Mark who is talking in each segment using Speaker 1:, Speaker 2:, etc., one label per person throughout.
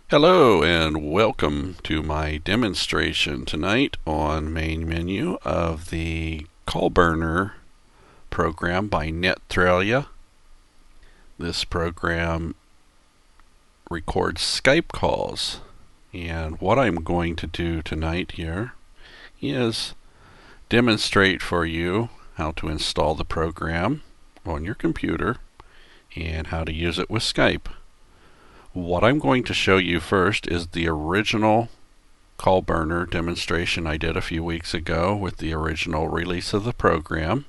Speaker 1: Hello and welcome to my demonstration tonight on main menu of the CallBurner program by Nettralia. This program records Skype calls, and what I'm going to do tonight here is demonstrate for you how to install the program on your computer and how to use it with Skype. What I'm going to show you first is the original CallBurner demonstration I did a few weeks ago with the original release of the program.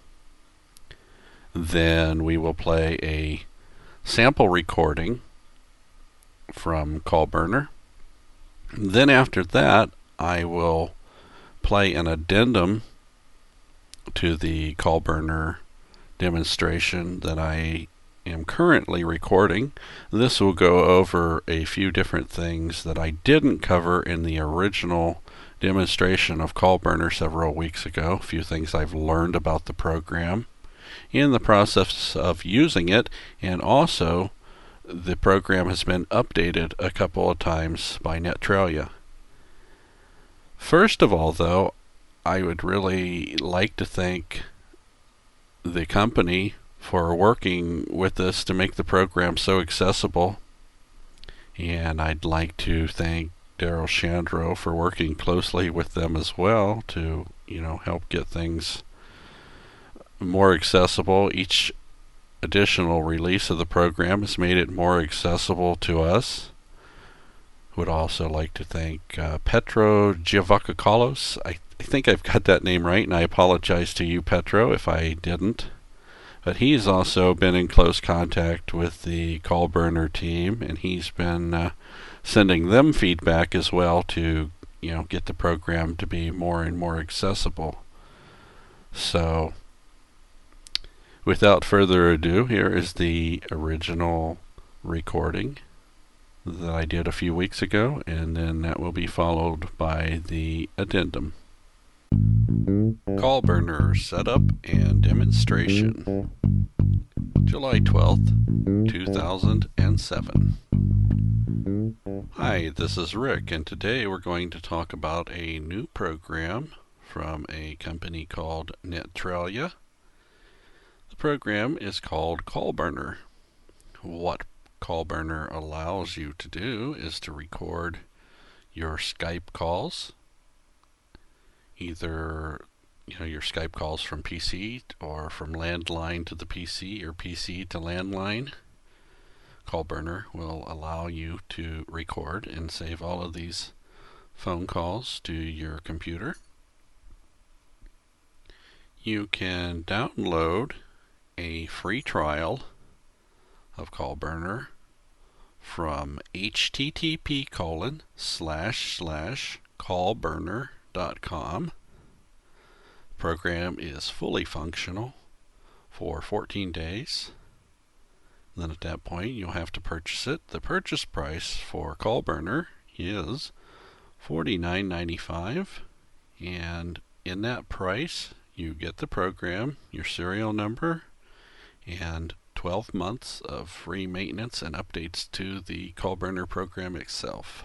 Speaker 1: Then we will play a sample recording from CallBurner. Then after that, I will play an addendum to the CallBurner demonstration that I am currently recording. This will go over a few different things that I didn't cover in the original demonstration of CallBurner several weeks ago. A few things I've learned about the program in the process of using it, and also the program has been updated a couple of times by Nettralia. First of all, though, I would really like to thank the company for working with us to make the program so accessible. And I'd like to thank Daryl Shandro for working closely with them as well to, help get things more accessible. Each additional release of the program has made it more accessible to us. Would also like to thank Petro Giovacopoulos. I think I've got that name right, and I apologize to you, Petro, if I didn't. But he's also been in close contact with the CallBurner team, and he's been sending them feedback as well to, get the program to be more and more accessible. So, without further ado, here is the original recording that I did a few weeks ago, and then that will be followed by the addendum. CallBurner setup and demonstration. July 12th, 2007. Hi, this is Rick, and today we're going to talk about a new program from a company called Nettralia. The program is called CallBurner. What CallBurner allows you to do is to record your Skype calls, either your Skype calls from PC or from landline to the PC or PC to landline. CallBurner will allow you to record and save all of these phone calls to your computer. You can download a free trial of CallBurner from http://callburner.com. Program is fully functional for 14 days. Then at that point you'll have to purchase it. The purchase price for CallBurner is $49.95, and in that price you get the program, your serial number, and 12 months of free maintenance and updates to the CallBurner program itself.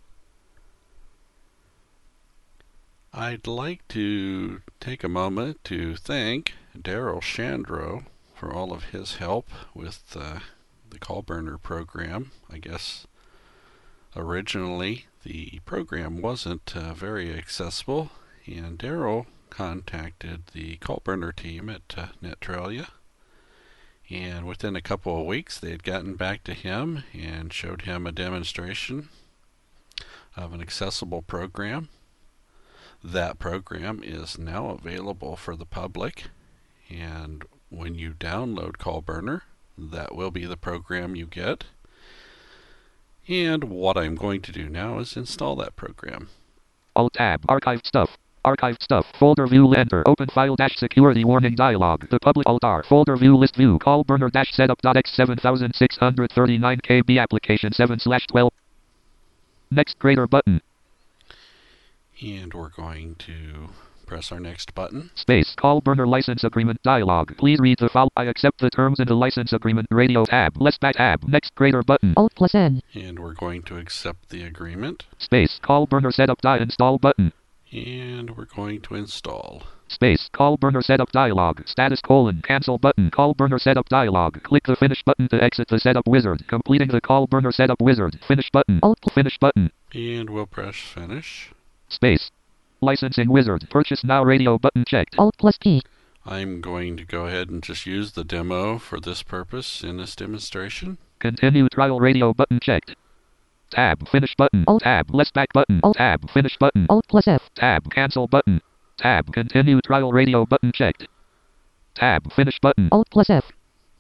Speaker 1: I'd like to take a moment to thank Daryl Shandro for all of his help with the CallBurner program. I guess originally the program wasn't very accessible, and Daryl contacted the CallBurner team at Nettralia, and within a couple of weeks they had gotten back to him and showed him a demonstration of an accessible program. That program is now available for the public, and when you download CallBurner, that will be the program you get. And what I'm going to do now is install that program.
Speaker 2: Alt-Tab, Archived Stuff. Archived Stuff. Folder View Enter. Open File Dash Security Warning Dialog. The Public Alt-R. Folder View List View. CallBurner Dash Setup.x 7639 KB Application 7/12. Next Greater button.
Speaker 1: And we're going to press our next button.
Speaker 2: Space. Call burner license agreement dialog. Please read the file. I accept the terms in the license agreement. Radio tab. Less back tab. Next greater button. Alt plus N.
Speaker 1: And we're going to accept the agreement.
Speaker 2: Space. Call burner setup install button.
Speaker 1: And we're going to install.
Speaker 2: Space. Call burner setup dialog. Status colon. Cancel button. Call burner setup dialog. Click the finish button to exit the setup wizard. Completing the call burner setup wizard. Finish button. Alt finish button.
Speaker 1: And we'll press finish.
Speaker 2: Space. Licensing wizard. Purchase now radio button checked. Alt plus P.
Speaker 1: I'm going to go ahead and just use the demo for this purpose in this demonstration.
Speaker 2: Continue trial radio button checked. Tab. Finish button. Alt tab. Less back button. Alt tab. Finish button. Alt plus F. Tab. Cancel button. Tab. Continue trial radio button checked. Tab. Finish button. Alt plus F.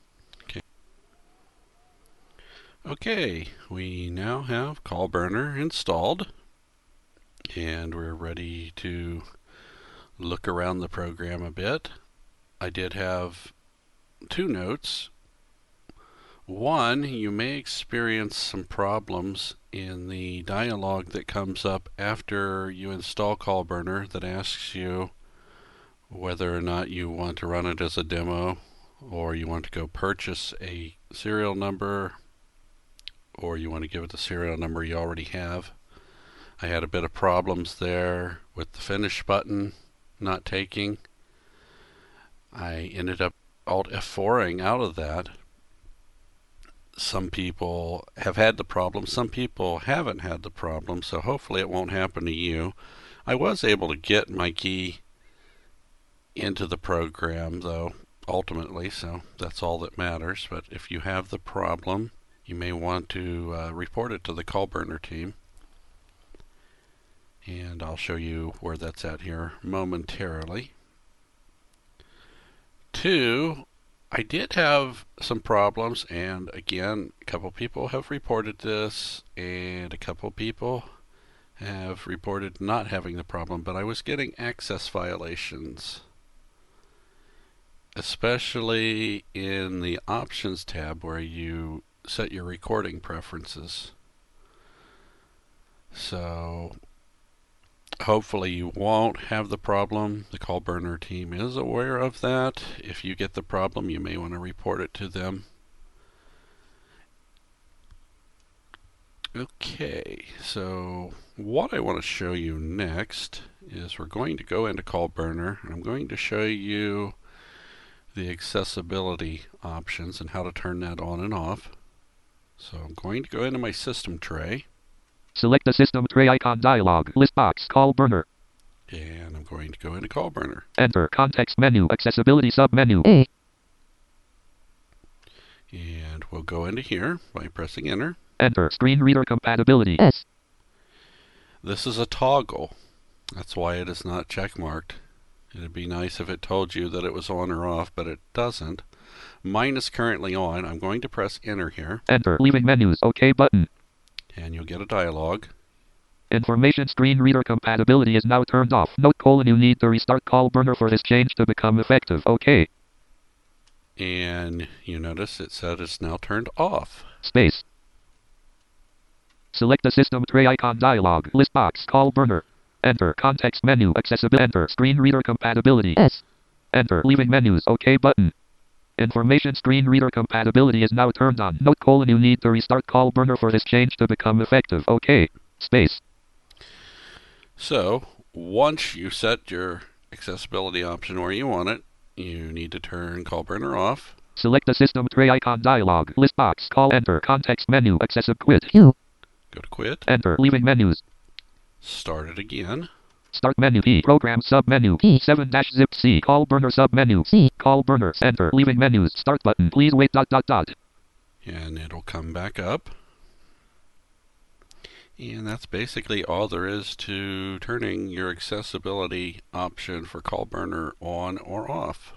Speaker 1: Okay, we now have CallBurner installed, and we're ready to look around the program a bit. I did have two notes. One, you may experience some problems in the dialog that comes up after you install CallBurner that asks you whether or not you want to run it as a demo, or you want to go purchase a serial number, or you want to give it the serial number you already have. I had a bit of problems there with the finish button not taking. I ended up Alt F4ing out of that. Some people have had the problem, some people haven't had the problem, so hopefully it won't happen to you. I was able to get my key into the program though, ultimately, so that's all that matters. But if you have the problem, you may want to report it to the CallBurner team. And I'll show you where that's at here momentarily. Two, I did have some problems, and again, a couple people have reported this, and a couple people have reported not having the problem, but I was getting access violations, especially in the options tab where you set your recording preferences. So hopefully you won't have the problem. The CallBurner team is aware of that. If you get the problem, you may want to report it to them. Okay, so what I want to show you next is we're going to go into CallBurner, and I'm going to show you the accessibility options and how to turn that on and off. So I'm going to go into my system tray.
Speaker 2: Select the system tray icon dialog. List box. CallBurner.
Speaker 1: And I'm going to go into CallBurner.
Speaker 2: Enter. Context menu. Accessibility submenu. A.
Speaker 1: And we'll go into here by pressing enter.
Speaker 2: Enter. Screen reader compatibility. S.
Speaker 1: This is a toggle. That's why it is not checkmarked. It'd be nice if it told you that it was on or off, but it doesn't. Mine is currently on. I'm going to press enter here.
Speaker 2: Enter. Leaving menus. OK button.
Speaker 1: And you'll get a dialog.
Speaker 2: Information screen reader compatibility is now turned off. Note: you need to restart CallBurner for this change to become effective. OK.
Speaker 1: And you notice it said it's now turned off.
Speaker 2: Space. Select the system tray icon dialog. List box. CallBurner. Enter. Context menu. Accessibility. Enter. Screen reader compatibility. S. Enter. Leaving menus. OK button. Information screen reader compatibility is now turned on. Note: you need to restart CallBurner for this change to become effective. OK. Space.
Speaker 1: So once you set your accessibility option where you want it, you need to turn CallBurner off.
Speaker 2: Select the system tray icon dialog. List box. Call. Enter. Context menu. Accessibility. Quit. Q.
Speaker 1: Go to quit.
Speaker 2: Enter. Leaving menus.
Speaker 1: Start it again.
Speaker 2: Start menu. P. Program submenu. P7-zip C. CallBurner submenu. C. CallBurner. Enter. Leaving menus. Start button. Please wait. ...
Speaker 1: And it'll come back up. And that's basically all there is to turning your accessibility option for CallBurner on or off.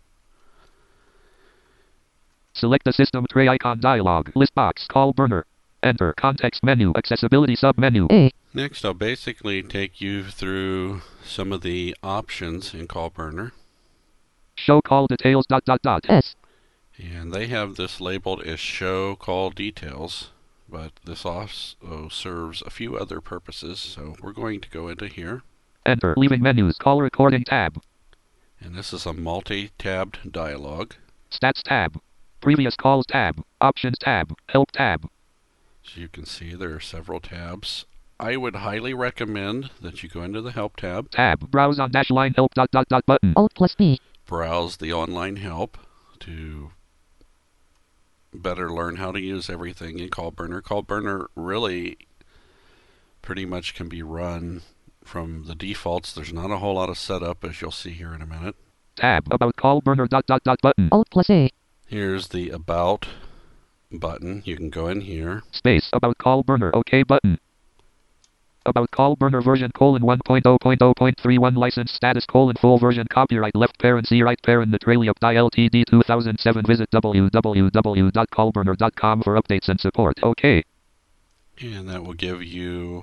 Speaker 2: Select the system tray icon dialog. List box. CallBurner. Enter. Context menu. Accessibility submenu. A.
Speaker 1: Next, I'll basically take you through some of the options in CallBurner.
Speaker 2: Show call details ... S.
Speaker 1: And they have this labeled as show call details, but this also serves a few other purposes. So we're going to go into here.
Speaker 2: Enter. Leaving menus. Call recording tab.
Speaker 1: And this is a multi-tabbed dialog.
Speaker 2: Stats tab. Previous calls tab. Options tab. Help tab.
Speaker 1: So you can see there are several tabs. I would highly recommend that you go into the Help tab.
Speaker 2: Tab. Browse on dash line help button.
Speaker 3: Alt+B.
Speaker 1: Browse the online help to better learn how to use everything in CallBurner. CallBurner really pretty much can be run from the defaults. There's not a whole lot of setup, as you'll see here in a minute.
Speaker 2: Tab. About CallBurner button.
Speaker 3: Alt+A.
Speaker 1: Here's the About button. You can go in here.
Speaker 2: Space. About CallBurner. OK button. About CallBurner version :1.0.0.31 license status full version copyright left parent C right parent Neutralia Ltd 2007 visit www.callburner.com for updates and support. OK.
Speaker 1: And that will give you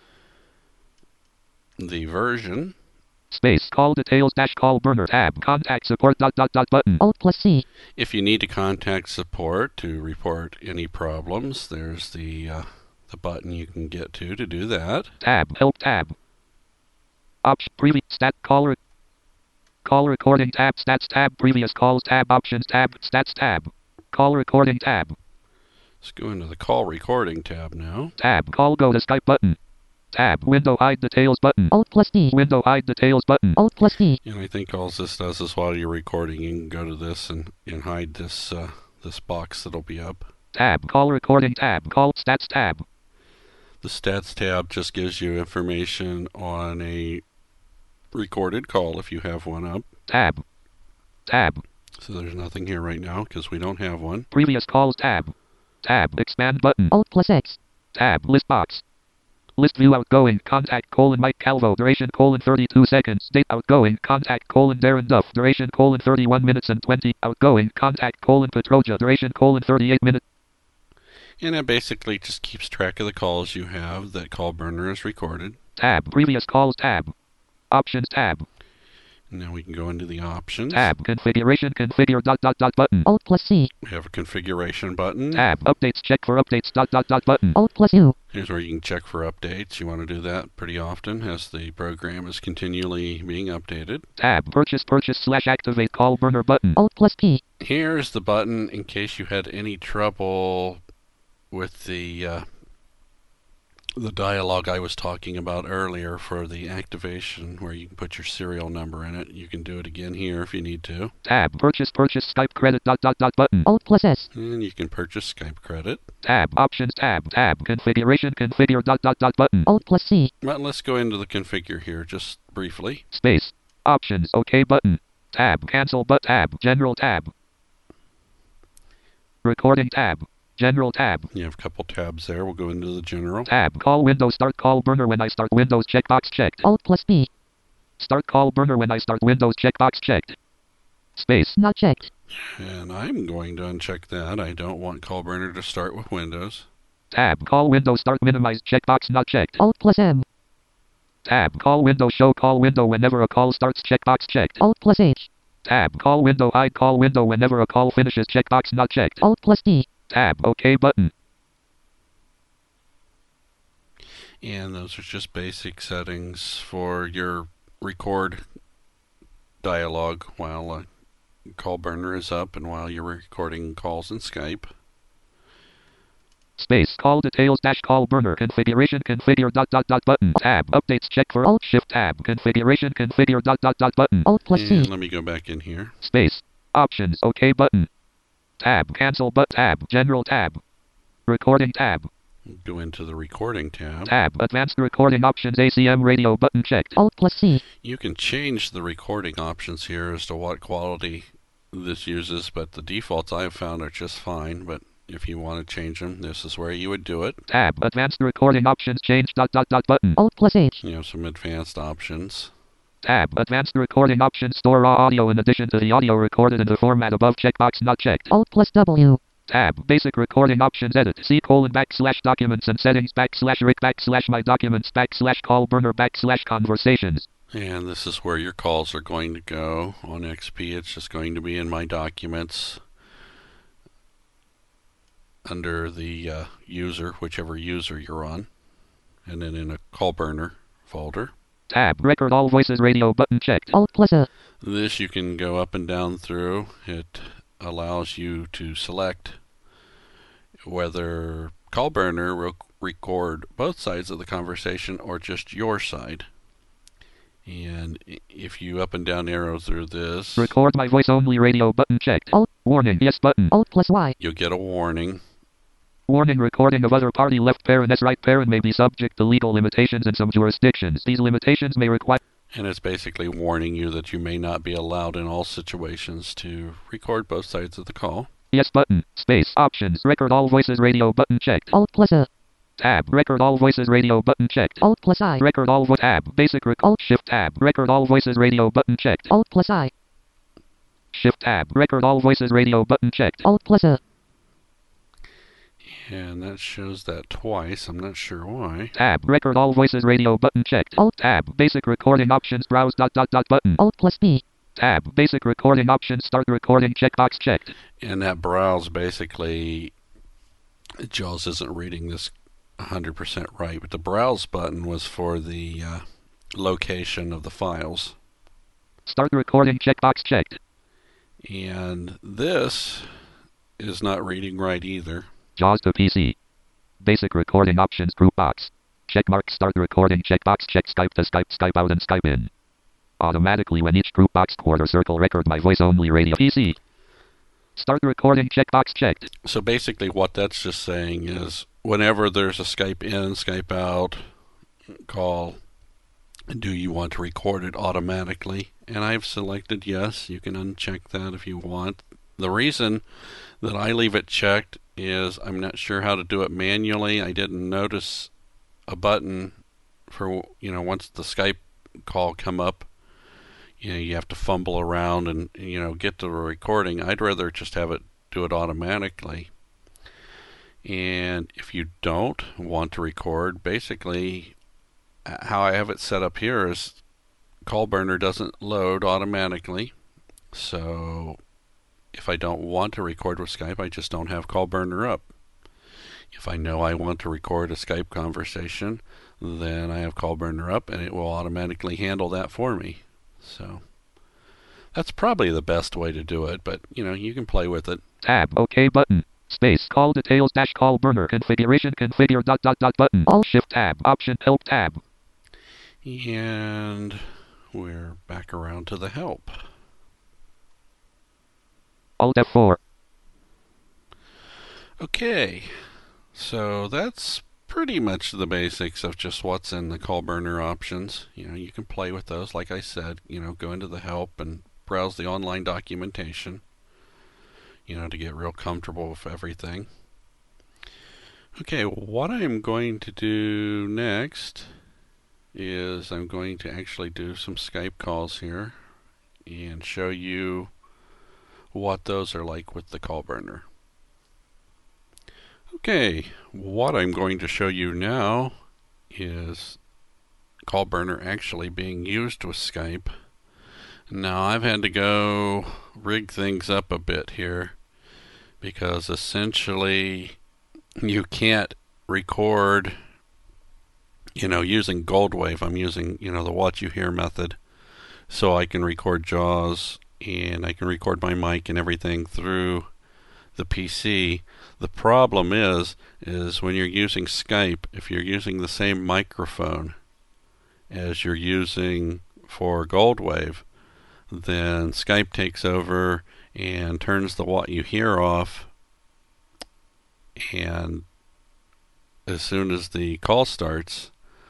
Speaker 1: the version.
Speaker 2: Space. Call details dash CallBurner tab. Contact support button.
Speaker 3: Alt+C.
Speaker 1: If you need to contact support to report any problems, there's the button you can get to do that.
Speaker 2: Tab. Help tab. Option. Previous. Stat. Call recording tab. Stats tab. Previous calls tab. Options tab. Stats tab. Call recording tab.
Speaker 1: Let's go into the Call Recording tab now.
Speaker 2: Tab. Call go to Skype button. Tab. Window hide details button.
Speaker 3: Alt+D.
Speaker 2: Window hide details button.
Speaker 3: Alt+D.
Speaker 1: And I think all this does is while you're recording, you can go to this and hide this this box that'll be up.
Speaker 2: Tab. Call recording tab. Call stats tab.
Speaker 1: The Stats tab just gives you information on a recorded call if you have one up.
Speaker 2: Tab. Tab.
Speaker 1: So there's nothing here right now because we don't have one.
Speaker 2: Previous calls tab. Tab. Expand button.
Speaker 3: Alt+X.
Speaker 2: Tab. List box. List view outgoing. Contact Mike Calvo. Duration 32 seconds. Date outgoing. Contact Darren Duff. Duration 31 minutes and 20. Outgoing. Contact Petroja. Duration 38 minutes.
Speaker 1: And it basically just keeps track of the calls you have that CallBurner has recorded.
Speaker 2: Tab. Previous calls tab. Options tab.
Speaker 1: And now we can go into the options.
Speaker 2: Tab. Configuration. Configure button.
Speaker 3: Alt+C.
Speaker 1: We have a configuration button.
Speaker 2: Tab. Updates. Check for updates button.
Speaker 3: Alt+U.
Speaker 1: Here's where you can check for updates. You want to do that pretty often as the program is continually being updated.
Speaker 2: Tab. Purchase / activate CallBurner button.
Speaker 3: Alt+P.
Speaker 1: Here's the button in case you had any trouble with the dialog I was talking about earlier for the activation where you can put your serial number in it. You can do it again here if you need to.
Speaker 2: Tab. Purchase Skype credit button.
Speaker 3: Alt+S.
Speaker 1: And you can purchase Skype credit.
Speaker 2: Tab. Options tab. Tab. Configuration. Configure button.
Speaker 3: Alt+C.
Speaker 1: But let's go into the configure here just briefly.
Speaker 2: Space. Options. OK button. Tab. Cancel tab. General tab. Recording tab. General tab.
Speaker 1: You have a couple tabs there. We'll go into the general.
Speaker 2: Tab. Call window. Start CallBurner when I start Windows. Checkbox checked.
Speaker 3: Alt+B.
Speaker 2: Start CallBurner when I start Windows. Checkbox checked. Space.
Speaker 3: Not checked.
Speaker 1: And I'm going to uncheck that. I don't want CallBurner to start with Windows.
Speaker 2: Tab. Call window. Start minimize. Checkbox not checked.
Speaker 3: Alt+M.
Speaker 2: Tab. Call window. Show call window whenever a call starts. Checkbox checked.
Speaker 3: Alt+H.
Speaker 2: Tab. Call window. Hide call window whenever a call finishes. Checkbox not checked.
Speaker 3: Alt+D.
Speaker 2: Tab. OK button.
Speaker 1: And those are just basic settings for your record dialogue while CallBurner is up and while you're recording calls in Skype.
Speaker 2: Space. Call details dash CallBurner. Configuration. Configure button. Tab. Updates. Check for Alt Shift tab. Configuration. Configure button.
Speaker 3: Alt+C.
Speaker 1: And let me go back in here.
Speaker 2: Space. Options. OK button. Tab. Cancel tab. General tab. Recording tab.
Speaker 1: Go into the recording tab.
Speaker 2: Tab. Advanced recording options. ACM radio button checked.
Speaker 3: Alt+C.
Speaker 1: You can change the recording options here as to what quality this uses, but the defaults I've found are just fine. But if you want to change them, this is where you would do it.
Speaker 2: Tab. Advanced recording options. Change button.
Speaker 3: Alt+H.
Speaker 1: You have some advanced options.
Speaker 2: Tab. Advanced recording options. Store raw audio in addition to the audio recorded in the format above. Checkbox not checked.
Speaker 3: Alt+W.
Speaker 2: Tab. Basic recording options. Edit. C: /documents and settings /rick /my documents /CallBurner /conversations.
Speaker 1: And this is where your calls are going to go. On XP, it's just going to be in My Documents under the user, whichever user you're on, and then in a CallBurner folder.
Speaker 2: Tab. Record all voices radio button checked.
Speaker 3: Alt plus A.
Speaker 1: This you can go up and down through. It allows you to select whether CallBurner will record both sides of the conversation or just your side. And if you up and down arrow through this,
Speaker 2: Record my voice only radio button checked.
Speaker 3: Alt.
Speaker 2: Warning. Yes button.
Speaker 3: Alt plus Y.
Speaker 1: you'll get a warning.
Speaker 2: Warning, recording of other party left parent s right parent may be subject to legal limitations in some jurisdictions. These limitations may require...
Speaker 1: And it's basically warning you that you may not be allowed in all situations to record both sides of the call.
Speaker 2: Yes button. Space. Options. Record all voices radio button checked.
Speaker 3: Alt plus A.
Speaker 2: Tab. Record all voices radio button checked.
Speaker 3: Alt plus I.
Speaker 2: Record all voice tab. Basic Alt Shift tab. Record all voices radio button checked.
Speaker 3: Alt plus I.
Speaker 2: Shift tab. Record all voices radio button checked.
Speaker 3: Alt plus A.
Speaker 1: And that shows that twice. I'm not sure why.
Speaker 2: Tab. Record all voices radio button checked.
Speaker 3: Alt.
Speaker 2: Tab. Basic recording options. Browse ... button.
Speaker 3: Alt plus B.
Speaker 2: Tab. Basic recording options. Start recording checkbox checked.
Speaker 1: And that browse basically, JAWS isn't reading this 100% right, but the browse button was for the location of the files.
Speaker 2: Start recording checkbox checked.
Speaker 1: And this is not reading right either.
Speaker 2: JAWS to PC. Basic recording options group box. Checkmark start recording checkbox check Skype to Skype, Skype out and Skype in. Automatically when each group box quarter circle record my voice only radio PC. Start recording checkbox checked.
Speaker 1: So basically what that's just saying is whenever there's a Skype in, Skype out call, do you want to record it automatically? And I've selected yes. You can uncheck that if you want. The reason that I leave it checked is I'm not sure how to do it manually. I didn't notice a button for, once the Skype call come up, you have to fumble around and, get to the recording. I'd rather just have it do it automatically. And if you don't want to record, basically how I have it set up here is CallBurner doesn't load automatically. So if I don't want to record with Skype, I just don't have CallBurner up. If I know I want to record a Skype conversation, then I have CallBurner up and it will automatically handle that for me. So that's probably the best way to do it, but you can play with it.
Speaker 2: Tab. OK button. Space. Call details dash CallBurner. Configuration configure ... button.
Speaker 3: Alt.
Speaker 2: Shift tab. Option help tab.
Speaker 1: And we're back around to the help.
Speaker 2: Alt F4.
Speaker 1: Okay, so that's pretty much the basics of just what's in the CallBurner options. You can play with those. Like I said, go into the help and browse the online documentation, to get real comfortable with everything. Okay, what I'm going to do next is I'm going to actually do some Skype calls here and show you what those are like with the CallBurner. Okay, what I'm going to show you now is CallBurner actually being used with Skype. Now I've had to go rig things up a bit here because essentially you can't record using Goldwave. I'm using the What You Hear method, so I can record JAWS and I can record my mic and everything through the PC. The problem is when you're using Skype, if you're using the same microphone as you're using for Goldwave, then Skype takes over and turns the What You Hear off, and as soon as the call starts,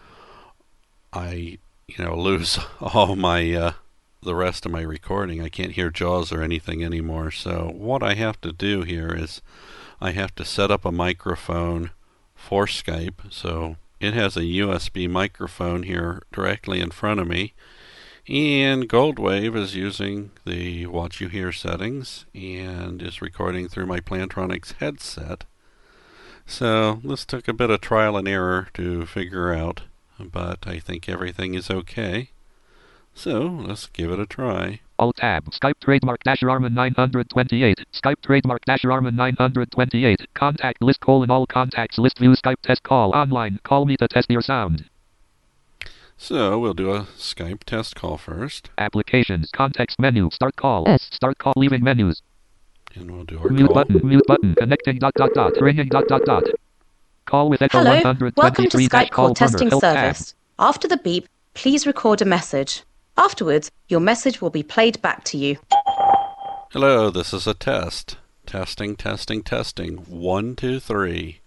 Speaker 1: I lose all my the rest of my recording. I can't hear JAWS or anything anymore. So what I have to do here is I have to set up a microphone for Skype. So it has a USB microphone here directly in front of me, and Goldwave is using the What You Hear settings and is recording through my Plantronics headset. So this took a bit of trial and error to figure out, but I think everything is okay. So let's give it a try.
Speaker 2: Alt tab. Skype trademark -Armin 928. Skype trademark -Armin 928. Contact list : all contacts list view Skype test call online. Call me to test your sound.
Speaker 1: So we'll do a Skype test call first.
Speaker 2: Applications. Context menu. Start call. S. Start call. Leaving menus.
Speaker 1: And we'll do our
Speaker 2: Mute
Speaker 1: call.
Speaker 2: button. Mute button. Connecting. Ringing. Call with Echo
Speaker 3: Hello,
Speaker 2: 123
Speaker 3: welcome to Skype
Speaker 2: call
Speaker 3: call testing
Speaker 2: help
Speaker 3: service. After the beep, please record a message. Afterwards, your message will be played back to you.
Speaker 1: Hello, this is a test. Testing, testing, testing. 1, 2, 3.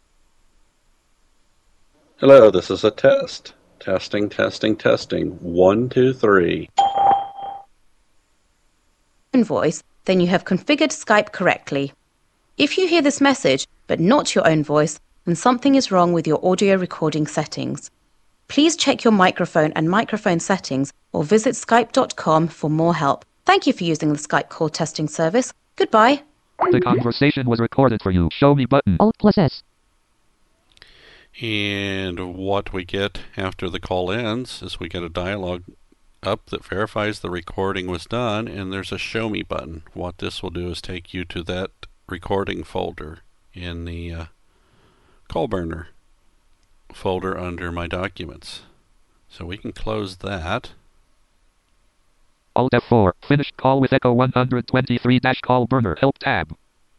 Speaker 1: Hello, this is a test. Testing, testing, testing. 1, 2, 3.
Speaker 3: Own voice, then you have configured Skype correctly. If you hear this message, but not your own voice, then something is wrong with your audio recording settings. Please check your microphone and microphone settings or visit skype.com for more help. Thank you for using the Skype call testing service. Goodbye.
Speaker 2: The conversation was recorded for you. Show me button. Alt+S.
Speaker 1: And what we get after the call ends is we get a dialog up that verifies the recording was done, and there's a show me button. What this will do is take you to that recording folder in the call burner folder under my documents. So we can close that.
Speaker 2: Alt F4. Finished call with Echo 123 call burner help tab.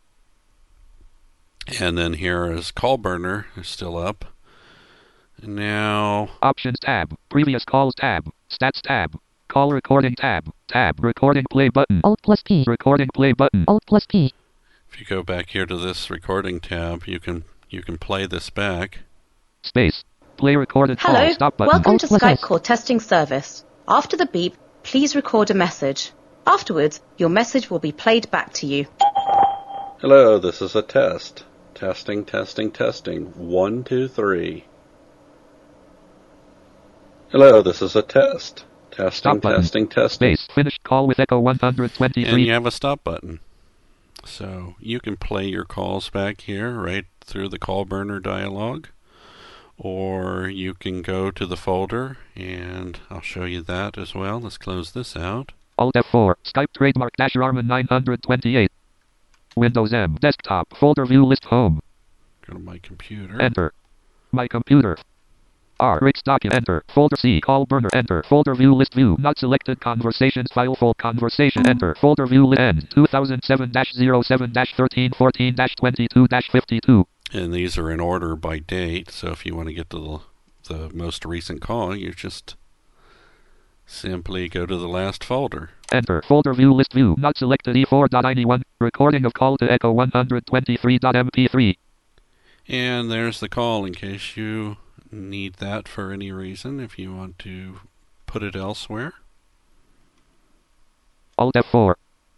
Speaker 1: And then here is call burner is still up. And now
Speaker 2: Options tab. Previous calls tab. Stats tab. Call recording tab. Tab. Recording play button. Alt+P. Recording play button. Alt+P.
Speaker 1: if you go back here to this recording tab, you can play this back.
Speaker 2: Space. Play recorded call.
Speaker 3: Hello,
Speaker 2: Stop button.
Speaker 3: welcome to
Speaker 2: Alt+S.
Speaker 3: Skype call testing service. After the beep, please record a message. Afterwards, your message will be played back to you.
Speaker 1: Hello, this is a test. Testing, testing, testing. 1, 2, 3. Hello, this is a test. Testing,
Speaker 2: Stop button.
Speaker 1: testing, testing.
Speaker 2: Space. Finished call with Echo 123.
Speaker 1: And you have a stop button. So you can play your calls back here right through the call burner dialog. Or you can go to the folder, and I'll show you that as well. Let's close this out.
Speaker 2: Alt F4. Skype trademark Arman 928. Windows M. Desktop. Folder view list home.
Speaker 1: Go to my computer.
Speaker 2: Enter. My computer. R. Rix document. Enter. Folder C. Call burner. Enter. Folder view list view. Not selected conversations file full conversation. Enter. Folder view list end. 2007-07-13-14-22-52.
Speaker 1: And these are in order by date, so if you want to get to the most recent call, you just simply go to the last folder.
Speaker 2: Enter. Folder view list view. Not selected E4.91. Recording of call to Echo 123.mp3.
Speaker 1: And there's the call in case you need that for any reason, if you want to put it elsewhere.
Speaker 2: Alt F4.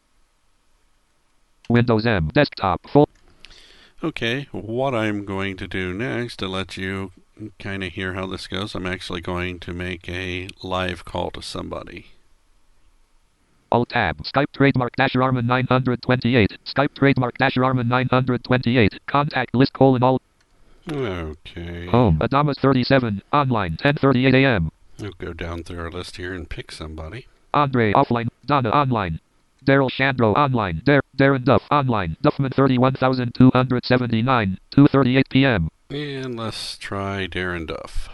Speaker 2: Windows M. Desktop. Full.
Speaker 1: Okay, what I'm going to do next to let you kind of hear how this goes, I'm actually going to make a live call to somebody.
Speaker 2: Alt tab. Skype trademark Arman 928. Skype trademark Arman 928. Contact list :alt.
Speaker 1: Okay.
Speaker 2: Home. Adamas 37. Online. 10:38 a.m.
Speaker 1: We'll go down through our list here and pick somebody.
Speaker 2: Andre offline. Donna online. Daryl Shandro online. Darren Duff online. Duffman 31279. 2:38 p.m.
Speaker 1: And let's try Darren Duff.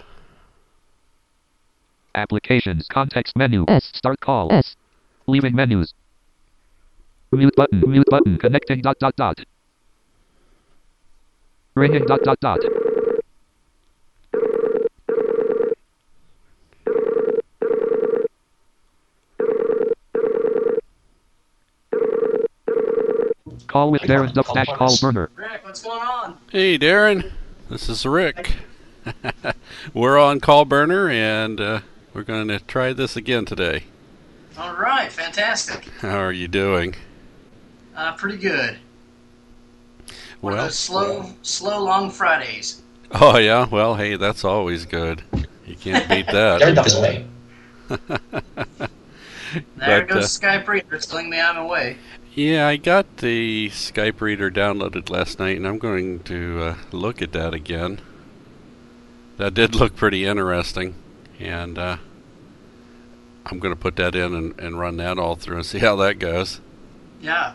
Speaker 2: Applications. Context menu. S. Start call. S. Leaving menus. Mute button. Mute button. Connecting. Ringing. Call with Darren Duff call burner.
Speaker 4: Rick, what's going on?
Speaker 1: Hey Darren, this is Rick. We're on call burner, and we're going to try this again today.
Speaker 4: All right, fantastic.
Speaker 1: How are you doing?
Speaker 4: Pretty good. One
Speaker 1: Well,
Speaker 4: of those slow, long Fridays.
Speaker 1: oh yeah, well, hey, that's always good. You can't beat that.
Speaker 5: Darren Duff is away.
Speaker 4: There
Speaker 1: But,
Speaker 4: goes Skype Reader telling me I'm away.
Speaker 1: Yeah, I got the Skype reader downloaded last night, and I'm going to look at that again. That did look pretty interesting, and I'm going to put that in and run that all through and see how that goes.
Speaker 4: Yeah.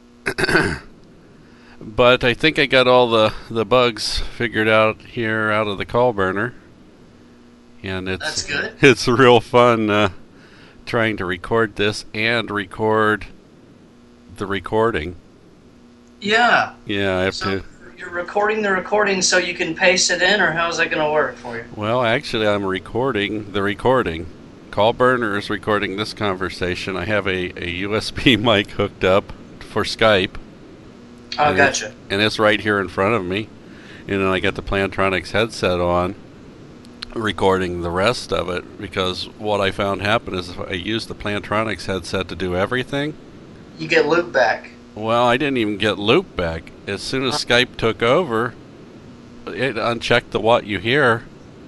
Speaker 1: But I think I got all the bugs figured out here out of the call burner. and
Speaker 4: That's good.
Speaker 1: it's real fun trying to record this and record the recording.
Speaker 4: Yeah.
Speaker 1: Yeah, I have
Speaker 4: So
Speaker 1: to.
Speaker 4: you're recording the recording so you can paste it in, or how's that going to work for you?
Speaker 1: Well, actually, I'm recording the recording. Call Burner is recording this conversation. I have a USB mic hooked up for Skype.
Speaker 4: Oh,
Speaker 1: and
Speaker 4: gotcha.
Speaker 1: And it's right here in front of me. And then I got the Plantronics headset on, recording the rest of it, because what I found happen is if I use the Plantronics headset to do everything,
Speaker 4: You get loop back.
Speaker 1: well, I didn't even get loop back. As soon as Skype took over, it unchecked the what you hear,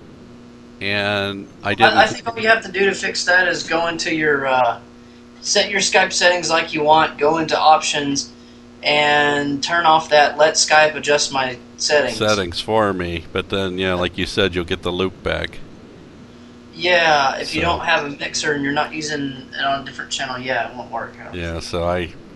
Speaker 1: and I didn't.
Speaker 4: I think all you have to do to fix that is go into your set your Skype settings like you want, go into options, and turn off that let Skype adjust my settings
Speaker 1: for me, but then, yeah, like you said, you'll get the loop back.
Speaker 4: Yeah, if you
Speaker 1: So-
Speaker 4: don't have a mixer and you're not using it on a different channel, yeah, it won't work.
Speaker 1: Yeah, so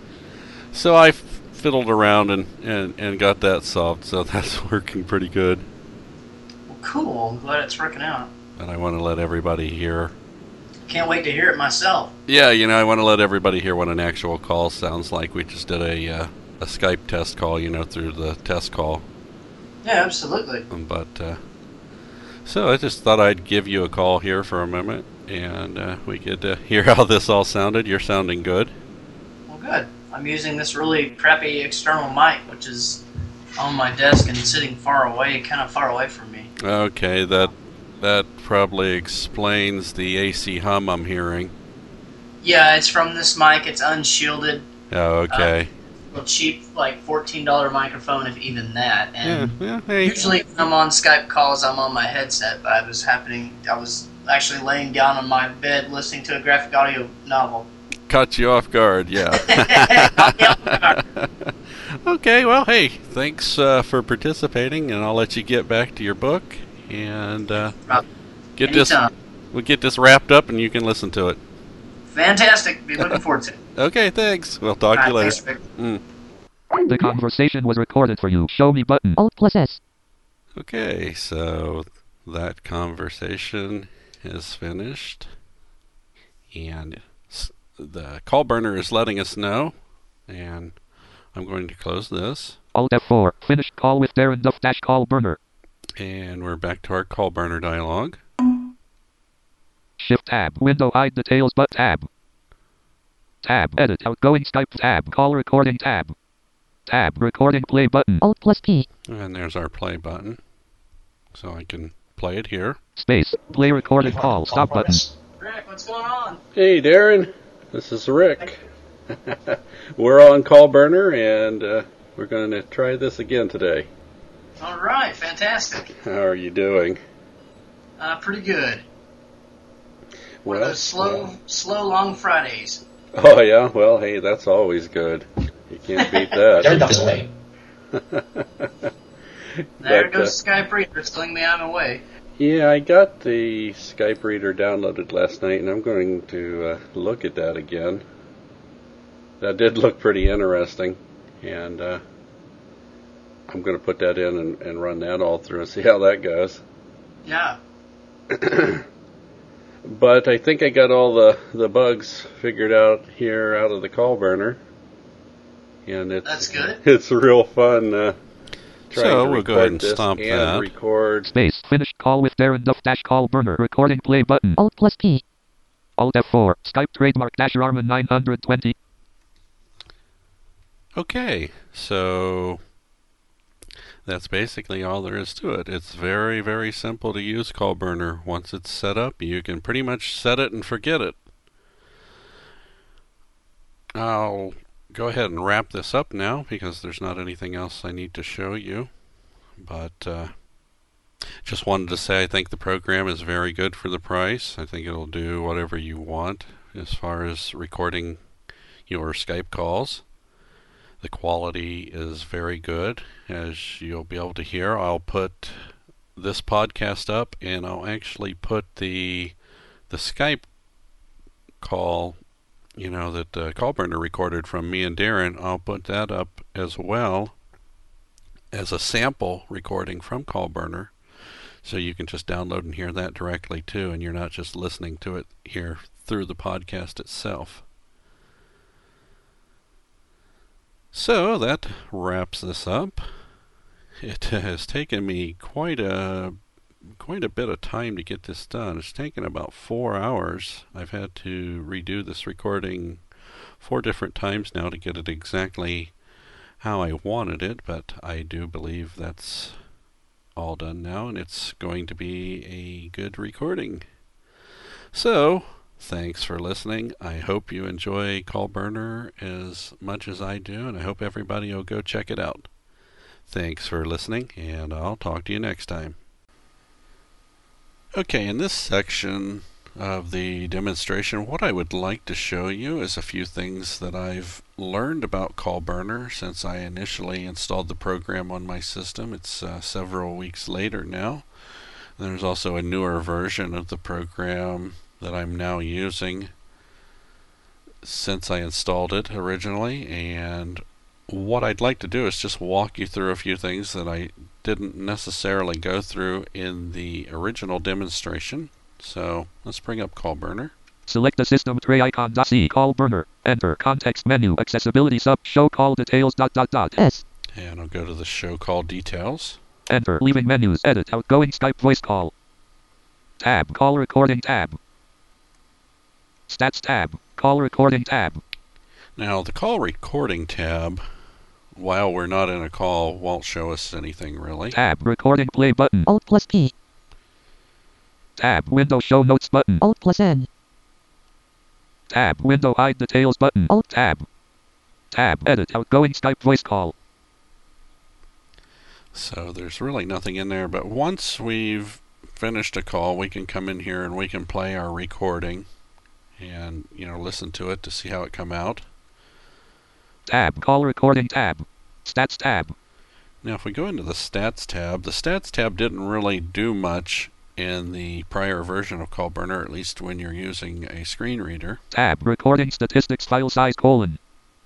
Speaker 1: I fiddled around and got that solved, so that's working pretty good.
Speaker 4: Well, cool. I'm glad it's working out.
Speaker 1: And I want to let everybody hear.
Speaker 4: Can't wait to hear it myself.
Speaker 1: Yeah, I want to let everybody hear what an actual call sounds like. We just did a Skype test call, through the test call.
Speaker 4: Yeah, absolutely.
Speaker 1: But so I just thought I'd give you a call here for a moment, and we could hear how this all sounded. You're sounding good.
Speaker 4: Well, good. I'm using this really crappy external mic, which is on my desk and sitting far away, kind of far away from me.
Speaker 1: Okay, that probably explains the AC hum I'm hearing.
Speaker 4: Yeah, it's from this mic. It's unshielded.
Speaker 1: Oh, okay.
Speaker 4: A cheap, like $14 microphone, if even that. And
Speaker 1: Yeah, hey.
Speaker 4: usually when I'm on Skype calls, I'm on my headset, but I was actually laying down on my bed listening to a graphic audio novel.
Speaker 1: Caught you off guard, yeah. Okay, well, hey, thanks for participating, and I'll let you get back to your book, and get this.
Speaker 4: Anytime.
Speaker 1: We'll get this wrapped up, and you can listen to it.
Speaker 4: Fantastic. Be looking forward to it.
Speaker 1: Okay, thanks. We'll talk to you
Speaker 4: Thanks,
Speaker 1: later.
Speaker 4: Rick.
Speaker 2: The conversation was recorded for you. Show me button. Alt+S.
Speaker 1: Okay, so that conversation is finished, and the call burner is letting us know, and I'm going to close this,
Speaker 2: Alt F4. Finished call with Darren Duff dash call burner.
Speaker 1: and we're back to our call burner dialog.
Speaker 2: Shift tab. Window hide details but tab. Tab. Edit outgoing Skype tab. Call recording tab. Tab. Recording play button. Alt+P.
Speaker 1: And there's our play button, so I can play it here.
Speaker 2: Space. Play recorded call. Stop button.
Speaker 4: Rick, what's going on?
Speaker 1: Hey, Darren. This is Rick. We're on call burner, and we're going to try this again today.
Speaker 4: All right, fantastic.
Speaker 1: How are you doing?
Speaker 4: Pretty good. One of
Speaker 1: Well,
Speaker 4: those slow, long Fridays.
Speaker 1: Oh, yeah? Well, hey, that's always good. You can't beat that.
Speaker 4: There
Speaker 1: But,
Speaker 4: goes Skype Reader telling me I'm away.
Speaker 1: Yeah, I got the Skype reader downloaded last night, and I'm going to look at that again. That did look pretty interesting, and I'm going to put that in and run that all through and see how that goes.
Speaker 4: Yeah.
Speaker 1: But I think I got all the bugs figured out here out of the call burner, and
Speaker 4: That's good.
Speaker 1: It's real fun trying So to we'll record go ahead and this stomp and that. record.
Speaker 2: Space. Finished call with Darren Duff dash call burner. Recording play button. Alt+P. Alt F4. Skype trademark dash Armin 920.
Speaker 1: Okay, so that's basically all there is to it. It's very, very simple to use Call Burner. Once it's set up, you can pretty much set it and forget it. I'll go ahead and wrap this up now because there's not anything else I need to show you. But just wanted to say I think the program is very good for the price. I think it'll do whatever you want as far as recording your Skype calls. The quality is very good, as you'll be able to hear. I'll put this podcast up, and I'll actually put the Skype call, that Call Burner recorded from me and Darren. I'll put that up as well as a sample recording from Call Burner, So you can just download and hear that directly too, and you're not just listening to it here through the podcast itself. So that wraps this up. It has taken me quite a bit of time to get this done. It's taken about 4 hours. I've had to redo this recording 4 different times now to get it exactly how I wanted it, but I do believe that's all done now, and it's going to be a good recording. So, thanks for listening. I hope you enjoy CallBurner as much as I do, and I hope everybody will go check it out. Thanks for listening, and I'll talk to you next time. Okay, in this section of the demonstration, what I would like to show you is a few things that I've learned about CallBurner since I initially installed the program on my system. It's several weeks later now. There's also a newer version of the program that I'm now using since I installed it originally, and what I'd like to do is just walk you through a few things that I didn't necessarily go through in the original demonstration. So let's bring up CallBurner.
Speaker 2: Select the system tray icon. See CallBurner. Enter context menu. Accessibility sub. Show call details. S.
Speaker 1: And I'll go to the show call details.
Speaker 2: Enter leaving menus. Edit outgoing Skype voice call. Tab. Call recording tab. Stats tab. Call recording tab.
Speaker 1: Now the call recording tab, while we're not in a call, won't show us anything really.
Speaker 2: Tab. Recording play button.
Speaker 5: Alt plus P.
Speaker 2: Tab. Window show notes button.
Speaker 5: Alt plus N.
Speaker 2: Tab. Window hide details button.
Speaker 5: Alt.
Speaker 2: Tab. Tab. Edit outgoing Skype voice call.
Speaker 1: So there's really nothing in there, but once we've finished a call, we can come in here and we can play our recording and, listen to it to see how it come out.
Speaker 2: Tab. Call recording tab. Stats tab.
Speaker 1: Now if we go into the Stats tab didn't really do much in the prior version of CallBurner, at least when you're using a screen reader.
Speaker 2: Tab. Recording statistics file size colon.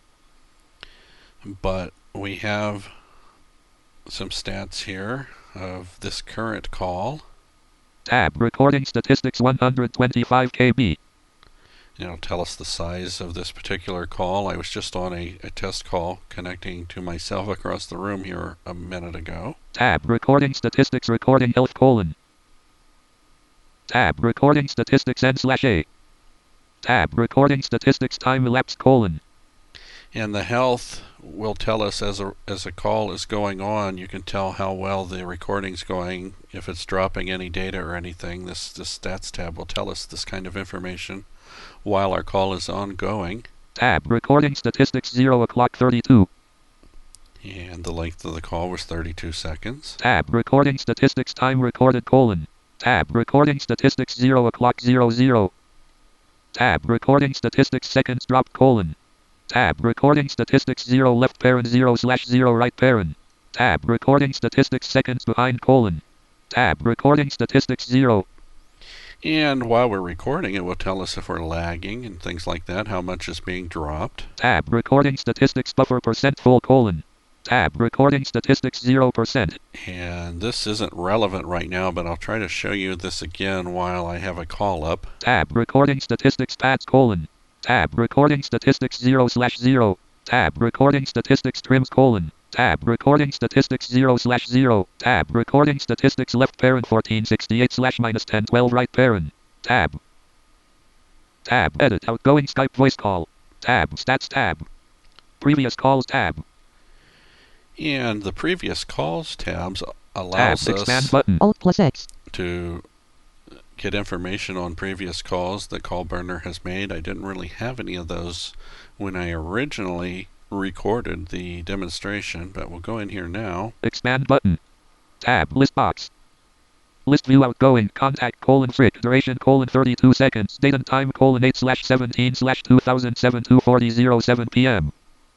Speaker 1: But we have some stats here of this current call.
Speaker 2: Tab. Recording statistics 125 KB.
Speaker 1: It'll tell us the size of this particular call. I was just on a test call connecting to myself across the room here a minute ago.
Speaker 2: Tab. Recording statistics recording health colon. Tab. Recording statistics N/A. Tab. Recording statistics time elapsed colon.
Speaker 1: And the health will tell us as a call is going on. You can tell how well the recording's going. If it's dropping any data or anything, this stats tab will tell us this kind of information while our call is ongoing.
Speaker 2: Tab. Recording statistics 0:32.
Speaker 1: And the length of the call was 32 seconds.
Speaker 2: Tab. Recording statistics time recorded colon. Tab. Recording statistics 0:00. Tab. Recording statistics seconds dropped colon. Tab. Recording statistics 0 left parent 0/0 right parent. Tab. Recording statistics seconds behind colon. Tab. Recording statistics 0.
Speaker 1: And while we're recording, it will tell us if we're lagging and things like that, how much is being dropped.
Speaker 2: Tab. Recording statistics buffer percent full colon. Tab. Recording statistics 0%.
Speaker 1: And this isn't relevant right now, but I'll try to show you this again while I have a call up.
Speaker 2: Tab. Recording statistics pads colon. Tab. Recording statistics 0/0. Tab. Recording statistics trims colon. Tab. Recording statistics 0/0. Tab. Recording statistics left parent 1468/-1012 right parent. Tab. Tab. Edit outgoing Skype voice call. Tab. Stats tab. Previous calls tab.
Speaker 1: And the previous calls tabs allows
Speaker 2: Tab. Expand
Speaker 1: us
Speaker 2: button.
Speaker 5: Alt plus X.
Speaker 1: to get information on previous calls that CallBurner has made. I didn't really have any of those when I originally recorded the demonstration, but we'll go in here now.
Speaker 2: Expand button. Tab. List box. List view outgoing. Contact colon frick. Duration colon 32 seconds. Date and time colon 8/17/2007 2:40:07 p.m.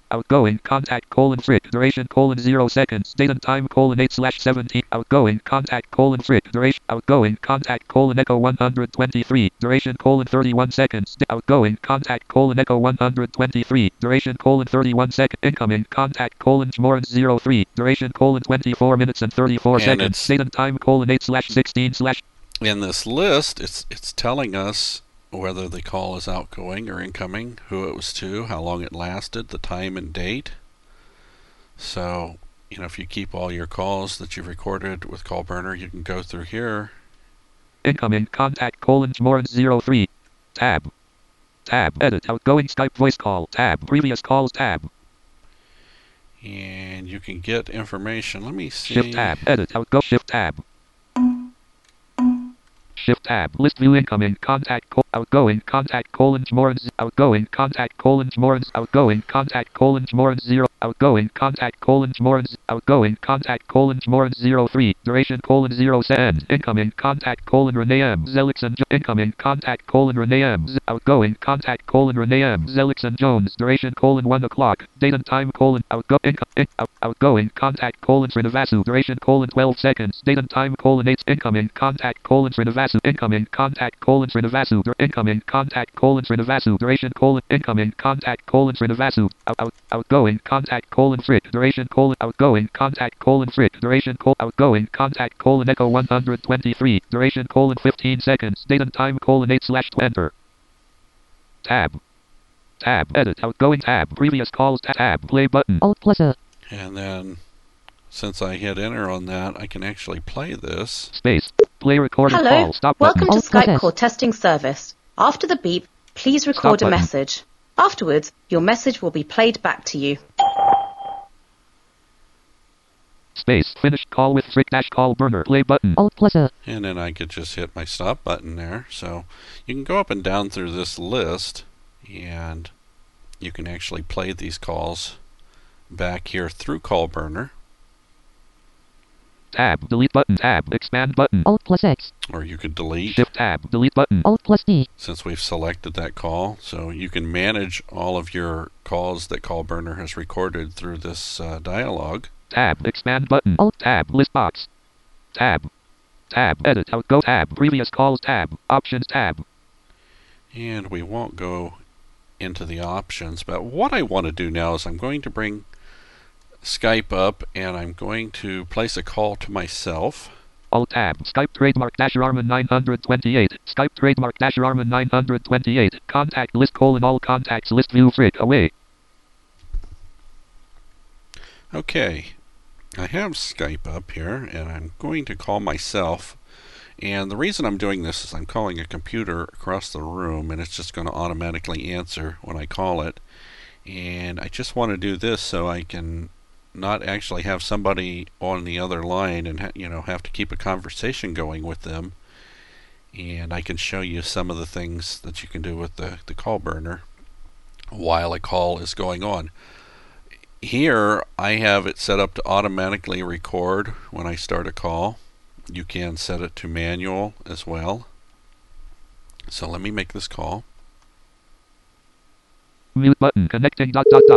Speaker 2: Outgoing contact colon Frick. Duration colon 0 seconds. Date and time colon 8/17. Outgoing contact colon Frick. Duration. Outgoing contact colon Echo 123. Duration colon 31 seconds. Outgoing contact colon Echo 123. Duration colon 31 seconds. Incoming contact colon Moran 03. Duration colon 24 minutes and 34
Speaker 1: And
Speaker 2: seconds. Date and time colon 8/16/.
Speaker 1: In this list, it's telling us whether the call is outgoing or incoming, who it was to, how long it lasted, the time and date. So, if you keep all your calls that you've recorded with Call Burner, you can go through here.
Speaker 2: Incoming contact colon Moran 03. Tab. Tab. Edit. Outgoing Skype voice call. Tab. Previous calls. Tab.
Speaker 1: And you can get information. Let me see.
Speaker 2: Shift tab. Edit. Outgo. Shift tab. Shift tab. List view incoming contact outgoing contact colon Moran outgoing contact colon Moran outgoing contact colon Moran 0 outgoing contact colon Moran outgoing contact colon Moran 03 duration colon 0 end incoming contact colon Renee M Zelix and incoming contact colon Renee M outgoing contact colon Renee M Zelix and Jones duration colon 1 o'clock date and time colon outgoing contact colon Srinivasu duration colon 12 seconds date and time colon 8 incoming contact colon Srinivasu incoming contact colon Srinivasu incoming contact colon Srinivasu duration colon incoming contact colon Srinivasu outgoing contact colon Frick duration colon outgoing contact colon Frick duration outgoing contact colon Echo 123 duration colon 15 seconds date and time colon 8 / enter tab edit outgoing tab previous calls tab play button
Speaker 5: Alt plus A.
Speaker 1: And then since I hit enter on that, I can actually play this.
Speaker 2: Space. Play recorded
Speaker 3: Hello,
Speaker 2: call. Stop
Speaker 3: welcome
Speaker 2: button.
Speaker 3: to
Speaker 5: Alt plus
Speaker 3: Skype
Speaker 5: S.
Speaker 3: Call Testing Service. After the beep, please record
Speaker 2: Stop
Speaker 3: a
Speaker 2: button.
Speaker 3: message. Afterwards, your message will be played back to you.
Speaker 2: Space. Finish call with Frick dash call burner. Play button.
Speaker 5: Alt plus A.
Speaker 1: And then I could just hit my stop button there. So you can go up and down through this list, and you can actually play these calls back here through Call Burner,
Speaker 2: Tab. Delete button. Tab. Expand button.
Speaker 5: Alt plus X.
Speaker 1: or you could delete
Speaker 2: Shift tab. Delete button.
Speaker 5: Alt plus D.
Speaker 1: since we've selected that call. So you can manage all of your calls that Call Burner has recorded through this dialogue.
Speaker 2: Tab. Expand button.
Speaker 5: Alt.
Speaker 2: Tab. List box. Tab. Edit. Outgo tab. Previous calls tab. Options tab.
Speaker 1: And we won't go into the options, but what I want to do now is I'm going to bring Skype up and I'm going to place a call to myself.
Speaker 2: Alt tab. Skype trademark dash Armin 928. Skype trademark dash Armin 928. Contact list colon all contacts list view Frick away.
Speaker 1: Okay, I have Skype up here and I'm going to call myself. And the reason I'm doing this is I'm calling a computer across the room and it's just going to automatically answer when I call it. And I just want to do this so I can not actually have somebody on the other line and have to keep a conversation going with them. And I can show you some of the things that you can do with the Call Burner while a call is going on. Here I have it set up to automatically record when I start a call. You can set it to manual as well. So let me make this call.
Speaker 2: Mute button. Connecting ... Ringing ...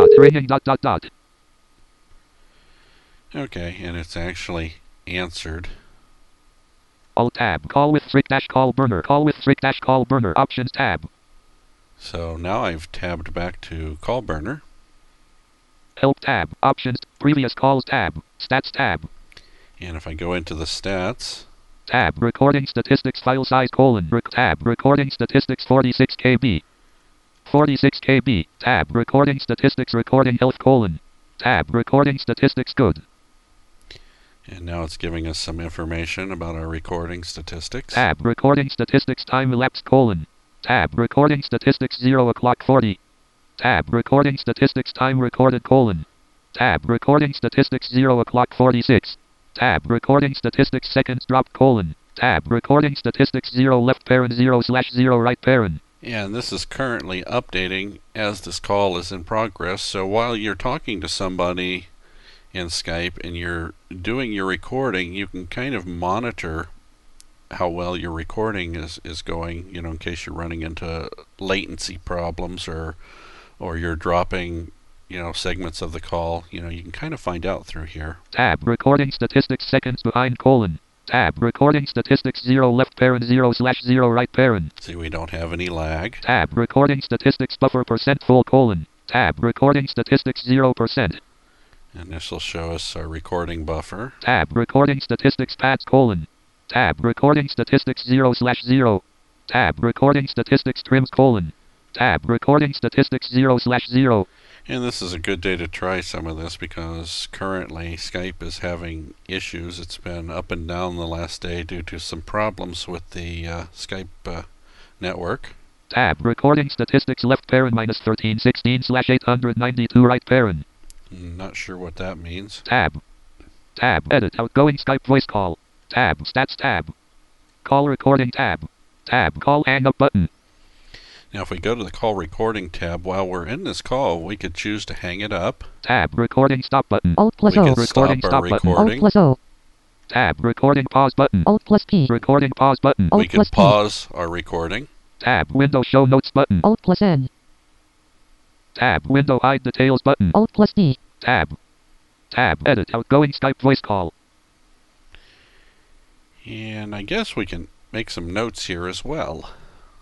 Speaker 1: Okay, and it's actually answered.
Speaker 2: Alt tab. Call with Frick dash call burner. Call with Frick dash call burner. Options tab.
Speaker 1: So now I've tabbed back to Call Burner.
Speaker 2: Help tab. Options. Previous calls tab. Stats tab.
Speaker 1: And if I go into the stats,
Speaker 2: Tab. Recording statistics file size colon. Tab. Recording statistics 46 KB. 46 KB. Tab. Recording statistics recording health colon. Tab. Recording statistics good.
Speaker 1: and now it's giving us some information about our recording statistics.
Speaker 2: Tab. Recording statistics time elapsed colon. Tab. Recording statistics 0 o'clock 40. Tab. Recording statistics time recorded colon. Tab. Recording statistics 0 o'clock 46. Tab. Recording statistics seconds dropped colon. Tab. Recording statistics 0 left parent 0/0 right parent.
Speaker 1: And this is currently updating as this call is in progress. So while you're talking to somebody in Skype and you're doing your recording, you can kind of monitor how well your recording is going, in case you're running into latency problems or you're dropping segments of the call, you can kind of find out through here.
Speaker 2: Tab, recording statistics seconds behind colon. Tab, recording statistics 0 left parent 0/0 right parent.
Speaker 1: See, we don't have any lag.
Speaker 2: Tab, recording statistics buffer percent full colon. Tab, recording statistics 0%.
Speaker 1: And this will show us our recording buffer.
Speaker 2: Tab, recording statistics pads colon. Tab, recording statistics 0/0. Tab, recording statistics trims colon. Tab, recording statistics 0/0.
Speaker 1: And this is a good day to try some of this because currently Skype is having issues. It's been up and down the last day due to some problems with the Skype network.
Speaker 2: Tab, recording statistics left parent -1316/892 right parent.
Speaker 1: Not sure what that means.
Speaker 2: Tab. Tab, edit outgoing Skype voice call. Tab, stats tab. Call recording tab. Tab, call hang up button.
Speaker 1: Now if we go to the call recording tab, while we're in this call, we could choose to hang it up.
Speaker 2: Tab, recording stop button.
Speaker 5: Alt plus
Speaker 1: We
Speaker 5: O.
Speaker 1: could
Speaker 2: Recording
Speaker 1: stop our
Speaker 2: stop button.
Speaker 5: Alt
Speaker 1: recording.
Speaker 5: plus O.
Speaker 2: Tab, recording pause button.
Speaker 5: Alt plus P.
Speaker 2: Recording pause button.
Speaker 5: Alt
Speaker 1: We could
Speaker 5: plus P.
Speaker 1: pause our recording.
Speaker 2: Tab, window show notes button.
Speaker 5: Alt plus N.
Speaker 2: Tab, window hide details button.
Speaker 5: Alt plus D.
Speaker 2: Tab. Tab, edit outgoing Skype voice call.
Speaker 1: And I guess we can make some notes here as well.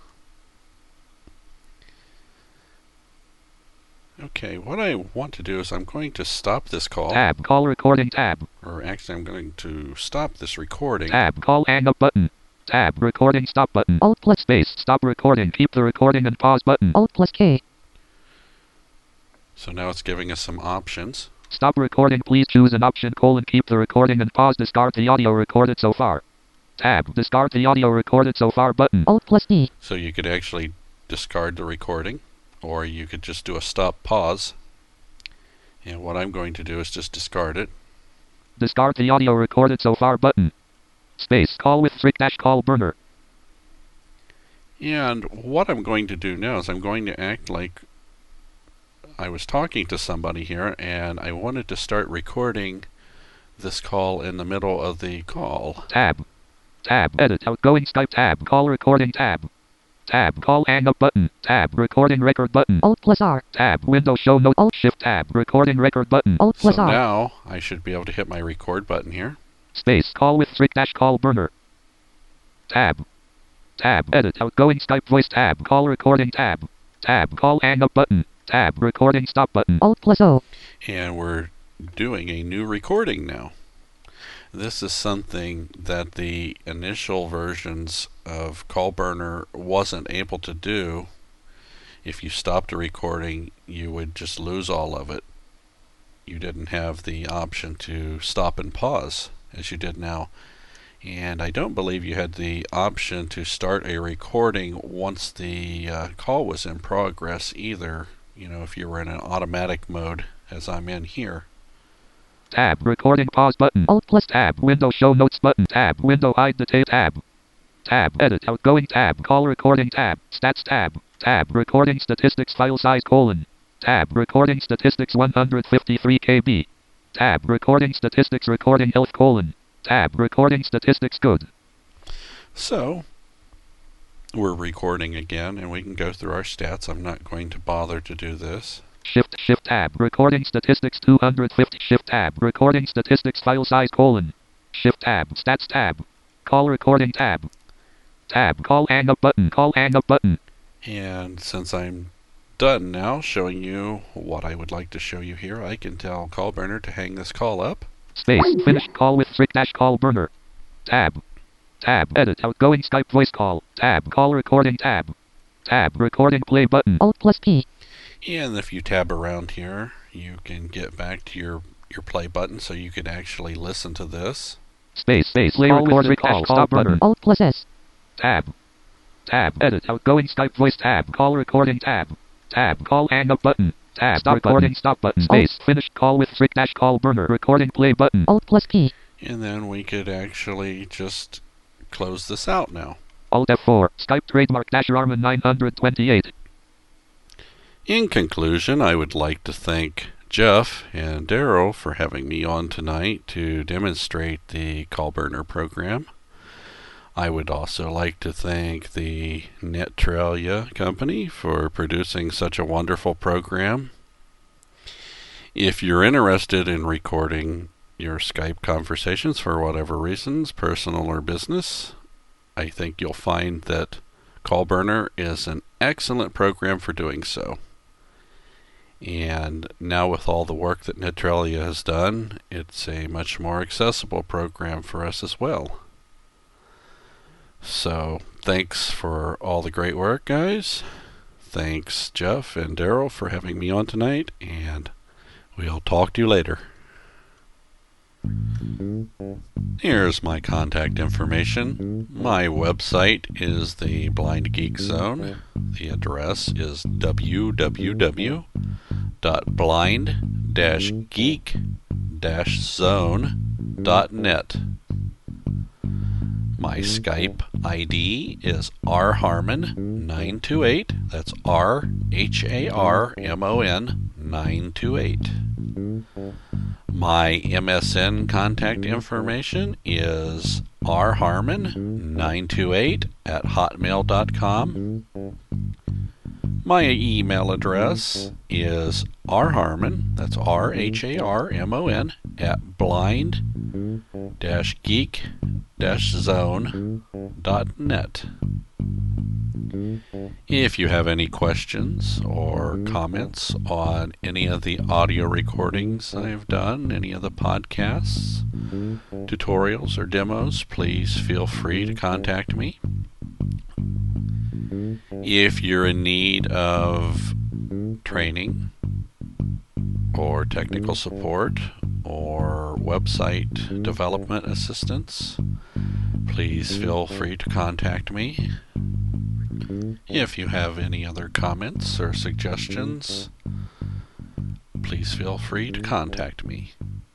Speaker 1: Okay, what I want to do is I'm going to stop this call.
Speaker 2: Tab, call recording tab.
Speaker 1: Or actually I'm going to stop this recording.
Speaker 2: Tab, call hang up button. Tab, recording stop button.
Speaker 5: Alt plus
Speaker 2: Space, stop recording. Keep the recording and pause button.
Speaker 5: Alt plus K.
Speaker 1: So now it's giving us some options.
Speaker 2: Stop recording. Please choose an option colon. Keep the recording and pause. Discard the audio recorded so far. Tab, discard the audio recorded so far button.
Speaker 5: Alt plus D.
Speaker 1: So you could actually discard the recording, or you could just do a stop pause. And what I'm going to do is just discard it.
Speaker 2: Discard the audio recorded so far button. Space, call with strict-call burner.
Speaker 1: And what I'm going to do now is I'm going to act like I was talking to somebody here and I wanted to start recording this call in the middle of the call.
Speaker 2: Tab. Tab, edit outgoing Skype tab, call recording tab. Tab, call hang up button. Tab, recording record button.
Speaker 5: Alt plus R.
Speaker 2: Tab, window show note. Alt shift tab, recording record button.
Speaker 5: Alt plus
Speaker 1: So
Speaker 5: R.
Speaker 1: now I should be able to hit my record button here.
Speaker 2: Space, call with strict-call burner. Tab. Tab, edit outgoing Skype voice tab, call recording tab. Tab, call hang up button. Tab, recording stop button.
Speaker 5: Alt plus O.
Speaker 1: And we're doing a new recording now. This is something that the initial versions of Call Burner wasn't able to do. If you stopped the recording, you would just lose all of it. You didn't have the option to stop and pause as you did now. And I don't believe you had the option to start a recording once the call was in progress either. If you were in an automatic mode, as I'm in here.
Speaker 2: Tab, recording pause button.
Speaker 5: Alt plus
Speaker 2: Tab, window show notes button. Tab, window hide detail tab. Tab, edit outgoing tab, call recording tab. Stats tab. Tab, recording statistics file size colon. Tab, recording statistics 153 KB. Tab, recording statistics recording health colon. Tab, recording statistics good.
Speaker 1: So, we're recording again, and we can go through our stats. I'm not going to bother to do this.
Speaker 2: Shift tab, recording statistics 250. Shift tab, recording statistics file size colon. Shift tab, stats tab. Call recording tab. Tab, call hang up button. Call hang up button.
Speaker 1: And since I'm done now showing you what I would like to show you here, I can tell Call Burner to hang this call up.
Speaker 2: Space, finish call with strict-call burner. Tab. Tab, edit outgoing Skype voice call. Tab, call recording tab. Tab, recording play button.
Speaker 5: Alt plus P.
Speaker 1: And if you tab around here, you can get back to your play button so you can actually listen to this.
Speaker 2: Space, play recording call, stop button.
Speaker 5: Alt plus S.
Speaker 2: Tab. Tab, edit outgoing Skype voice tab, call recording tab. Tab, call hang up button. Tab, stop recording stop button. Space, finish call with strict-call burner. Recording play button.
Speaker 5: Alt plus P.
Speaker 1: And then we could actually just close this out now.
Speaker 2: Alt F4, Skype trademark -Armin 928.
Speaker 1: In conclusion, I would like to thank Jeff and Daryl for having me on tonight to demonstrate the Call Burner program. I would also like to thank the Netralia company for producing such a wonderful program. If you're interested in recording your Skype conversations for whatever reasons, personal or business, I think you'll find that CallBurner is an excellent program for doing so. And now with all the work that Netrelia has done, it's a much more accessible program for us as well. So, thanks for all the great work, guys. Thanks, Jeff and Daryl, for having me on tonight, and we'll talk to you later. Here's my contact information. My website is the Blind Geek Zone. The address is www.blind-geek-zone.net. My Skype ID is rharmon928. That's RHARMON 928. My MSN contact information is rharmon928@hotmail.com. My email address is rharmon, that's RHARMON, @blind-geek-zone.net. If you have any questions or comments on any of the audio recordings I've done, any of the podcasts, tutorials, or demos, please feel free to contact me. If you're in need of training or technical support or website development assistance, please feel free to contact me. If you have any other comments or suggestions, please feel free to contact me.